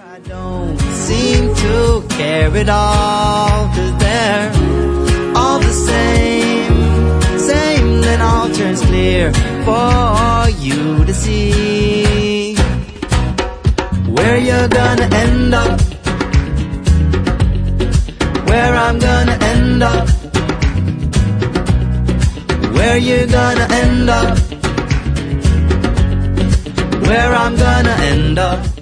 I don't seem to care at all, 'cause they're all the same, then all turns clear for you to see. Where you're gonna end up, where I'm gonna end up, where you're gonna end up, where I'm gonna end up.